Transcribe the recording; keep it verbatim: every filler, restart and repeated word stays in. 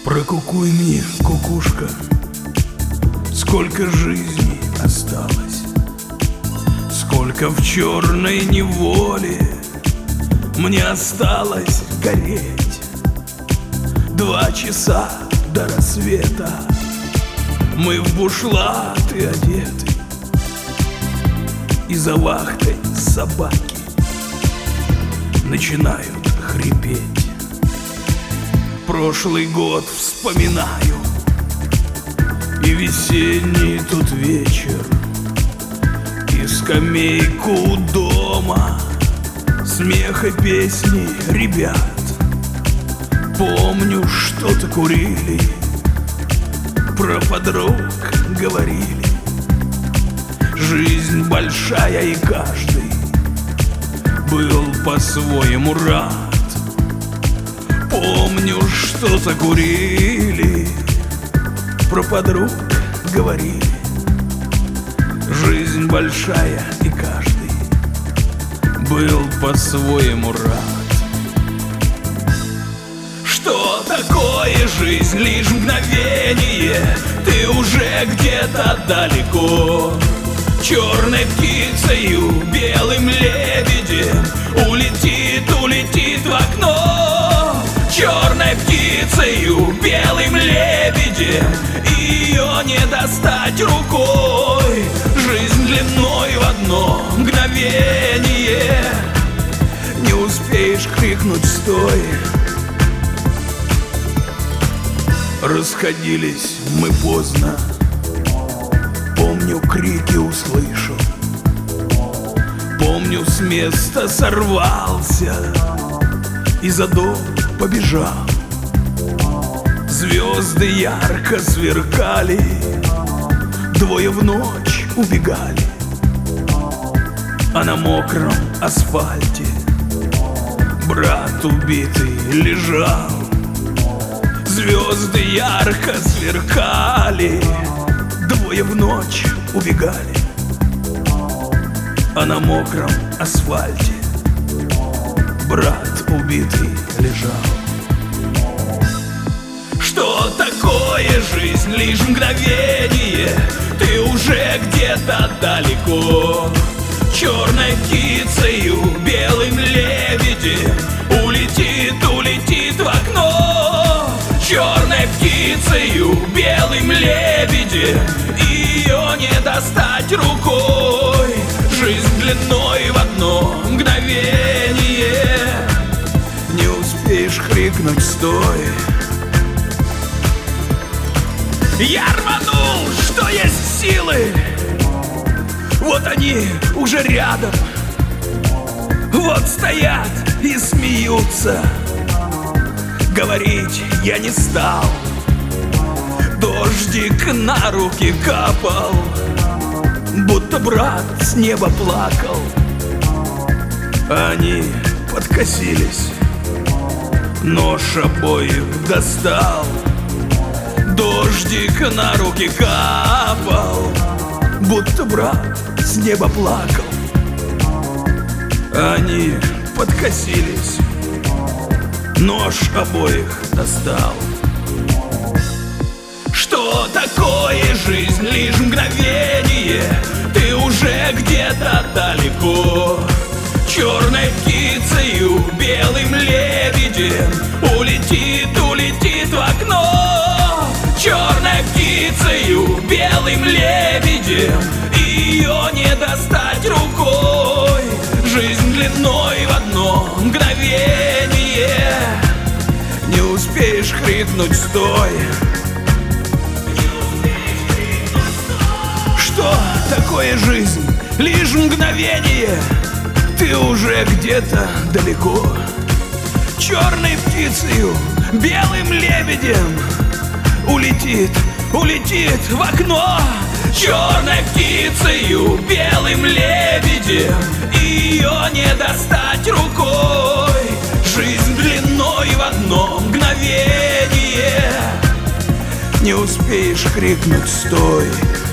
Прокукуй мне, кукушка, сколько жизни осталось, сколько в черной неволе мне осталось гореть. Два часа до рассвета мы в бушлаты одеты, и за вахтой собаки начинают хрипеть. Прошлый год вспоминаю, и весенний тут вечер, и скамейку у дома, смех и песни ребят. Помню, что-то курили, про подруг говорили. Жизнь большая, и каждый был по-своему рад. Помню, что-то курили, про подруг говорили. Жизнь большая, и каждый был по-своему рад. Что такое жизнь? Лишь мгновение, ты уже где-то далеко. Черной птицею, белым лебедем улетит, улетит в окно. Черной птицею, белым лебедем ее не достать рукой. Жизнь длиной в одно мгновение, не успеешь крикнуть «стой». Расходились мы поздно, помню, крики услышал. Помню, с места сорвался и за дом побежал. Звезды ярко сверкали, двое в ночь убегали, а на мокром асфальте брат убитый лежал. Звезды ярко сверкали, двое в ночь убегали, а на мокром асфальте брат убитый лежал. Что такое жизнь? Лишь мгновение, ты уже где-то далеко. Черной птицею, белым лебедем улетит, улетит в окно. Черной птицею, белым лебедем ее не достать рукой. Жизнь длиной в одно мгновение, не успеешь крикнуть «стой». Я рванул, что есть силы, вот они уже рядом, вот стоят и смеются. Говорить я не стал, дождик на руки капал, будто брат с неба плакал. Они подкосились, нож обоих достал. Дождик на руки капал, будто брат с неба плакал. Они подкосились, нож обоих достал. Что такое жизнь? Лишь мгновение, ты уже где-то далеко. Черной птицею, белым лебедем улетит, улетит в окно. Черной птицею, белым лебедем ее не достать рукой. Жизнь длиной в одно мгновение, не успеешь крикнуть «стой». Что такое жизнь? Лишь мгновение, ты уже где-то далеко. Черной птицею, белым лебедем улетит, улетит в окно. Черной птицею, белым лебедем ее не достать рукой. Жизнь длиной в одно мгновение, не успеешь крикнуть «стой».